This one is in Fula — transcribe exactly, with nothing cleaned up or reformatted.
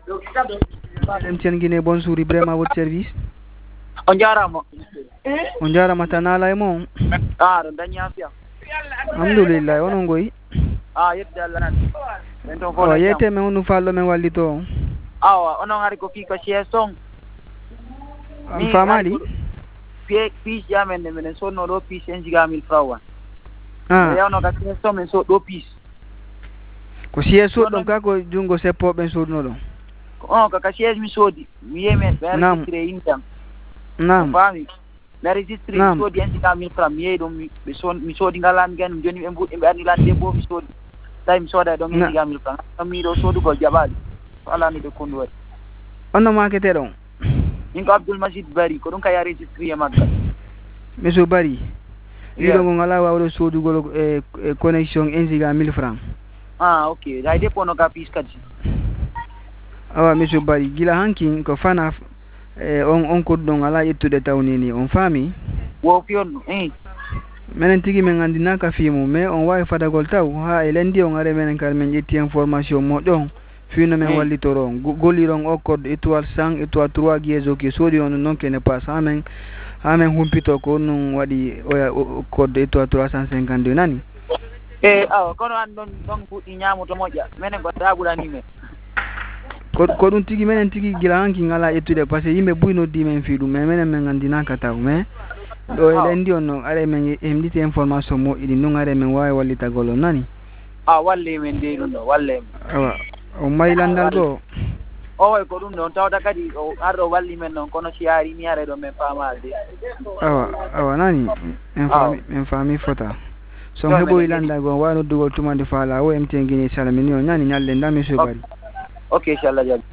M T N Guinée bonjour Ibrahima à votre service. On jarama. On jarama tan ala e mon. Ah ɗo dañi afiya. Alhamdulillah onon goyi. Ah yetde Allah nan. Men ton Awa fono jam. yeyte men onu fallo men wallito on. Awa onon hari ko fi ko siège ton. Am famali? Fi fi jamen ne menen sonno ɗo piis en jiga mille francs wan. Ah. Yawno ka siège ton men so ɗo piis. Ko siège soɗɗon ka ko jungo seppoɓe sodno ɗon. On ka ka siège mi sodi. Mi yemen ɓe Naam. registré indam. Naam. Fami. Mi registré mi Naam. sodi en jiga mille francs mi yeyi ɗum mi ɓe son mi sodi ngalami gan joni ɓe mbuɗi ɓe arni lande bo mi sodi. Tawi mi soda ɗon en Na- jiga mille francs. Ɗum mi ɗo sodugol jaɓali. So ala ni ɗo kondu waɗi. Onno makete ɗon. Min ko Abdoul Majid Bari ko ɗum ka ya registré e magga. Monsieur Bari. Yeah. Wiɗo ngo ngala wawde sodugol e e connexion un giga mille francs. Ah ok hay dépôt no ka piis kadi. Awa monsieur Bari gila hankin ko fana e on on ko ɗon ala ƴettude tawnini on faami. Wo fiyonno eh. Menen tigi men andina ka fimu mais on wawi fadagol taw ha e lendi on are menen kal men ƴetti information moƴƴon fino men Mm. wallitoron golliron o code étoile cent étoile trois guézo ki soodi on non kene passe ha men ha men humpito ko non waɗi oya o- o- code étoile trois cent cinquante-deux nani Eh awa kono an ɗon ɗon fuɗɗi ñamuto moƴƴa minen ko daɓurani men. ko ko ɗum tigi menen tigi gila hanki ngala ƴettude par ce que yimɓe ɓuy noddi men fi ɗum mais menen men andinaka taw mais ɗo e lendi on no are men hemɗiti information moƴƴi ɗi ɗum are men wawi wallitagol on nani Ah walle men de ɗum ɗo walle men. awa on mari landal goo O way ko ɗum ɗon tawta kadi o arɗo walli men noon kono si yaari mi yare ɗo men famalde. awa awa nani en faami en faami fota son heɓoyi landago on wawi noddugol tumande faala o M T N Guinée salmini on nani ñalɗe nda monsieur Bari Ok inchallah jaɓi.